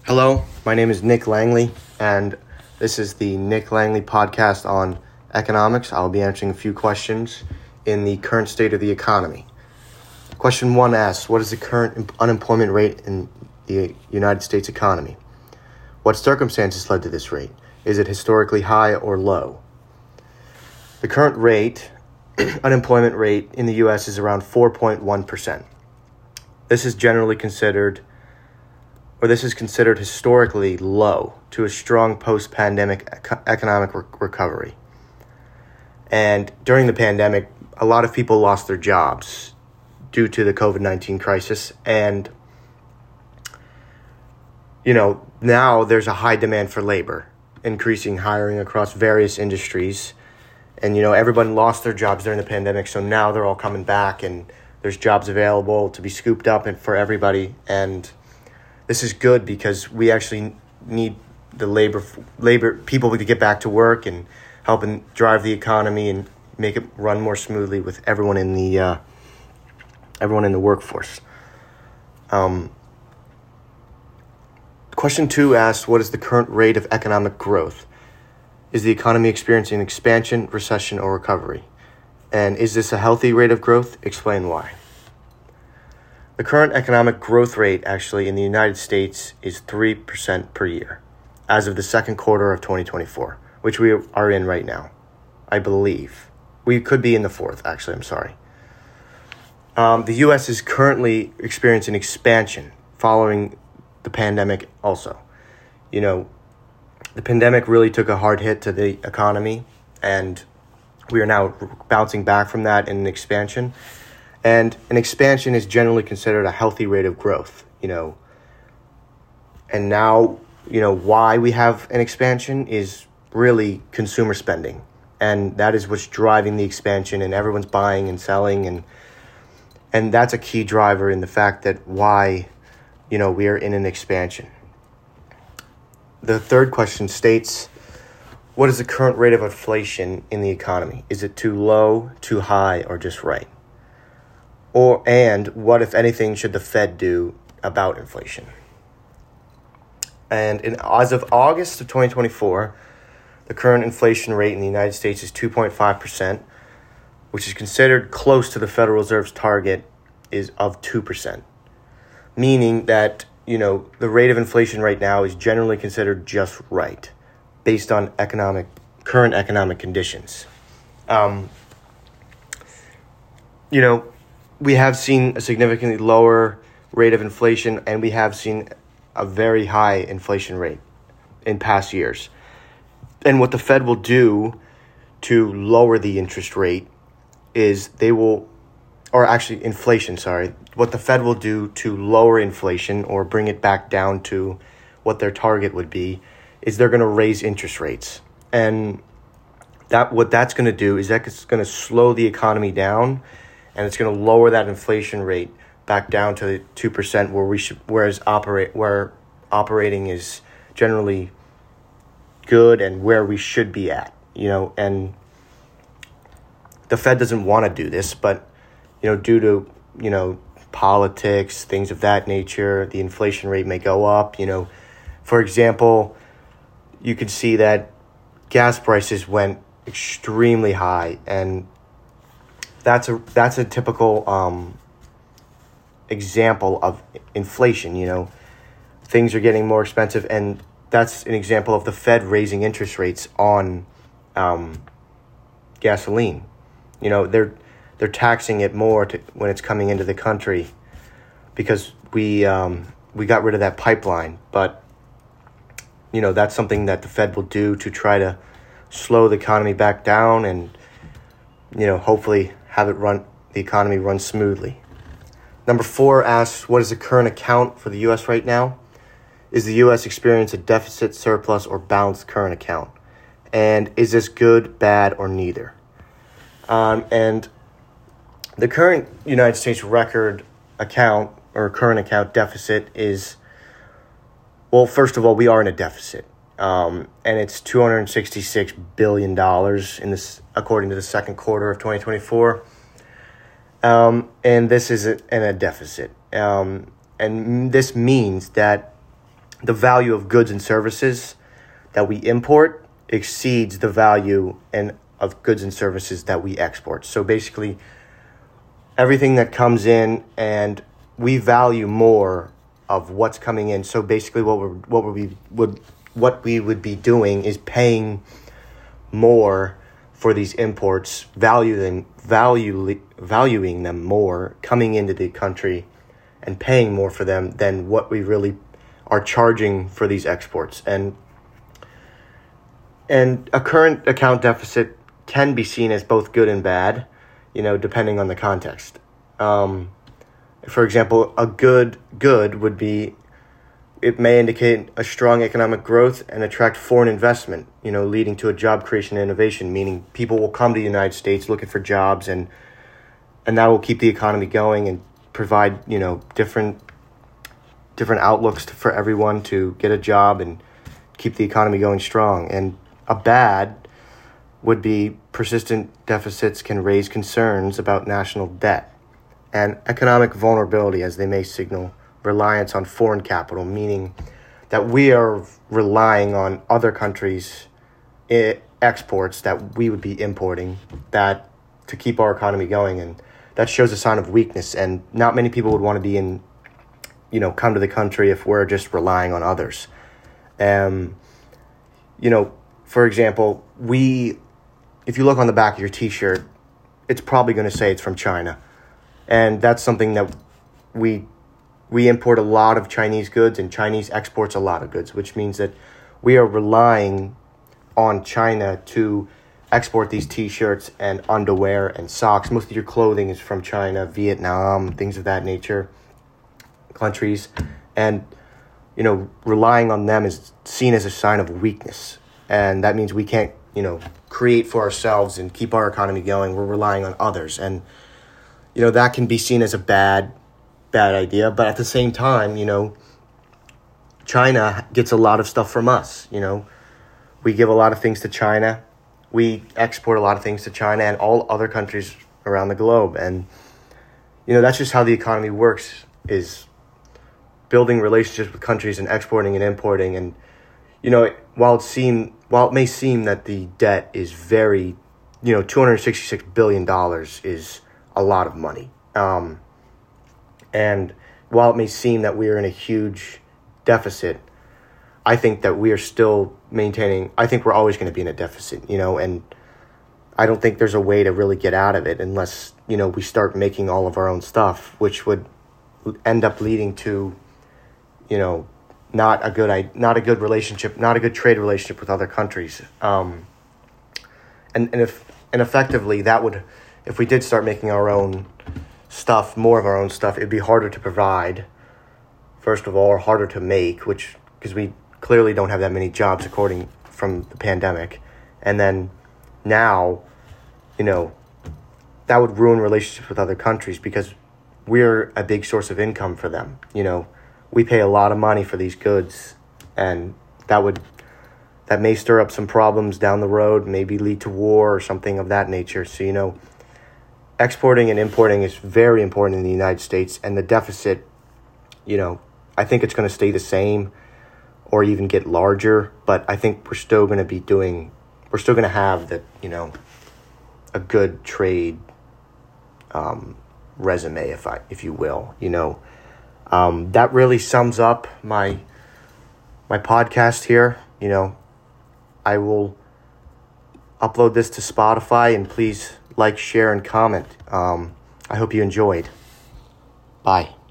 Hello, my name is Nick Langley, and this is the Nick Langley podcast on economics. I'll be answering a few questions in the current state of the economy. Question 1 asks, what is the current unemployment rate in the United States economy? What circumstances led to this rate? Is it historically high or low? The current unemployment rate in the U.S. is around 4.1%. This is considered historically low to a strong post-pandemic economic recovery. And during the pandemic, a lot of people lost their jobs due to the COVID-19 crisis. And, now there's a high demand for labor, increasing hiring across various industries. And, everyone lost their jobs during the pandemic, so now they're all coming back and there's jobs available to be scooped up and for everybody. And this is good because we actually need the labor people to get back to work and helping drive the economy and make it run more smoothly with everyone in the workforce. Question 2 asks, what is the current rate of economic growth? Is the economy experiencing expansion, recession, or recovery? And is this a healthy rate of growth? Explain why. The current economic growth rate actually in the United States is 3% per year as of the second quarter of 2024, which we are in right now, I believe. We could be in the fourth, actually, I'm sorry. The U.S. is currently experiencing expansion following the pandemic also. The pandemic really took a hard hit to the economy, and we are now bouncing back from that in an expansion. And an expansion is generally considered a healthy rate of growth, And now, why we have an expansion is really consumer spending. And that is what's driving the expansion, and everyone's buying and selling. And that's a key driver in the fact that why, we are in an expansion. The third question states, what is the current rate of inflation in the economy? Is it too low, too high, or just right? And what, if anything, should the Fed do about inflation? And as of August of 2024, the current inflation rate in the United States is 2.5%, which is considered close to the Federal Reserve's target is of 2%, meaning that, the rate of inflation right now is generally considered just right based on current economic conditions. We have seen a significantly lower rate of inflation, and we have seen a very high inflation rate in past years. And what the Fed will do to lower the interest rate is what the Fed will do to lower inflation or bring it back down to what their target would be is they're going to raise interest rates. And what that's going to do is that it's going to slow the economy down, and it's going to lower that inflation rate back down to 2% where operating is generally good and where we should be at, and the Fed doesn't want to do this, but, due to, politics, things of that nature, the inflation rate may go up. For example, you could see that gas prices went extremely high, and that's a typical example of inflation. Things are getting more expensive, and that's an example of the Fed raising interest rates on gasoline. They're taxing it more when it's coming into the country because we got rid of that pipeline. But that's something that the Fed will do to try to slow the economy back down and hopefully have the economy run smoothly. Number 4 asks, what is the current account for the U.S. right now? Is the U.S. experiencing a deficit, surplus, or balanced current account? And is this good, bad, or neither? And the current United States record account or current account deficit is, well, first of all, we are in a deficit. And it's $266 billion according to the second quarter of 2024. And this is in a deficit. And this means that the value of goods and services that we import exceeds the value of goods and services that we export. So basically, everything that comes in, and we value more of what's coming in. So basically, what we would be doing is paying more for these imports, valuing them more coming into the country, and paying more for them than what we really are charging for these exports. And a current account deficit can be seen as both good and bad, depending on the context. For example, a good would be, it may indicate a strong economic growth and attract foreign investment, leading to a job creation and innovation, meaning people will come to the United States looking for jobs, and that will keep the economy going and provide, different outlooks for everyone to get a job and keep the economy going strong. And a bad would be persistent deficits can raise concerns about national debt and economic vulnerability, as they may signal reliance on foreign capital, meaning that we are relying on other countries' exports that we would be importing that to keep our economy going. And that shows a sign of weakness, and not many people would want to be come to the country if we're just relying on others. For example, if you look on the back of your t-shirt, it's probably going to say it's from China. And that's something that we import a lot of Chinese goods, and Chinese exports a lot of goods, which means that we are relying on China to export these t-shirts and underwear and socks. Most of your clothing is from China, Vietnam, things of that nature, countries. And, relying on them is seen as a sign of weakness. And that means we can't, create for ourselves and keep our economy going. We're relying on others. And, that can be seen as a bad idea. But at the same time, China gets a lot of stuff from us. We give a lot of things to China. We export a lot of things to China and all other countries around the globe. And, that's just how the economy works, is building relationships with countries and exporting and importing. And, while it may seem that the debt is very, $266 billion is a lot of money. And while it may seem that we are in a huge deficit, I think that we are still I think we're always going to be in a deficit, and I don't think there's a way to really get out of it unless, we start making all of our own stuff, which would end up leading to, not a good relationship, not a good trade relationship with other countries. And effectively that would, if we did start making our own stuff, more of our own stuff, it'd be harder to provide, first of all, or harder to make, because we clearly don't have that many jobs from the pandemic. And then now, that would ruin relationships with other countries because we're a big source of income for them. We pay a lot of money for these goods, and that may stir up some problems down the road, maybe lead to war or something of that nature. So, exporting and importing is very important in the United States, and the deficit, I think it's going to stay the same or even get larger, but I think we're still going to have a good trade resume, if you will. That really sums up my podcast here. I will upload this to Spotify, and please like, share, and comment. I hope you enjoyed. Bye.